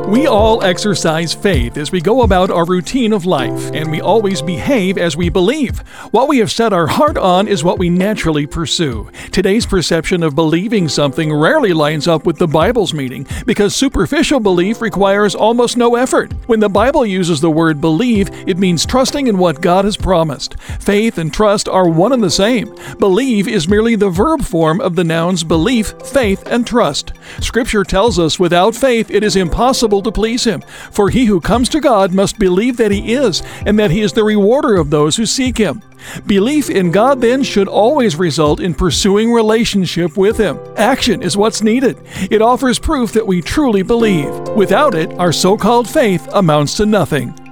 We all exercise faith as we go about our routine of life, and we always behave as we believe. What we have set our heart on is what we naturally pursue. Today's perception of believing something rarely lines up with the Bible's meaning, because superficial belief requires almost no effort. When the Bible uses the word believe, it means trusting in what God has promised. Faith and trust are one and the same. Believe is merely the verb form of the nouns belief, faith, and trust. Scripture tells us without faith it is impossible to please Him, for he who comes to God must believe that He is, and that He is the rewarder of those who seek Him. Belief in God then should always result in pursuing relationship with Him. Action is what's needed. It offers proof that we truly believe. Without it, our so-called faith amounts to nothing.